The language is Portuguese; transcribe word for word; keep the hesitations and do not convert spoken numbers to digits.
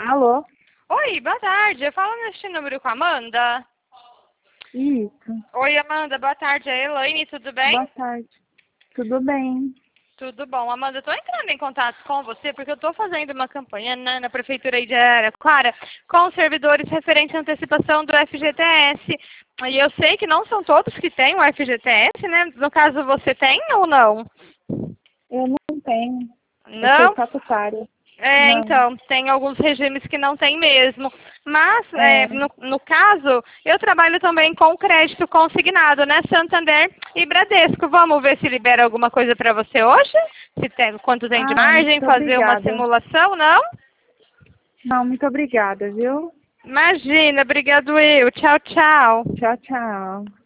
Alô? Oi, boa tarde. Eu falo neste número com a Amanda. Isso. Oi, Amanda. Boa tarde. É a Elaine, tudo bem? Boa tarde. Tudo bem? Tudo bom. Amanda, eu tô entrando em contato com você porque eu tô fazendo uma campanha né, na Prefeitura aí de Araraquara com servidores referente à antecipação do F G T S. E eu sei que não são todos que têm o F G T S, né? No caso, você tem ou não? Eu não tenho. Eu sou Não? estatutária. É, Não. então, tem alguns regimes que não tem mesmo. Mas, é, É. no, no caso, eu trabalho também com crédito consignado, né? Santander e Bradesco. Vamos ver se libera alguma coisa para você hoje? Se tem, quanto tem de Ah, margem, muito fazer uma obrigada. simulação, não? Não, muito obrigada, viu? Imagina, obrigado eu. Tchau, tchau. Tchau, tchau.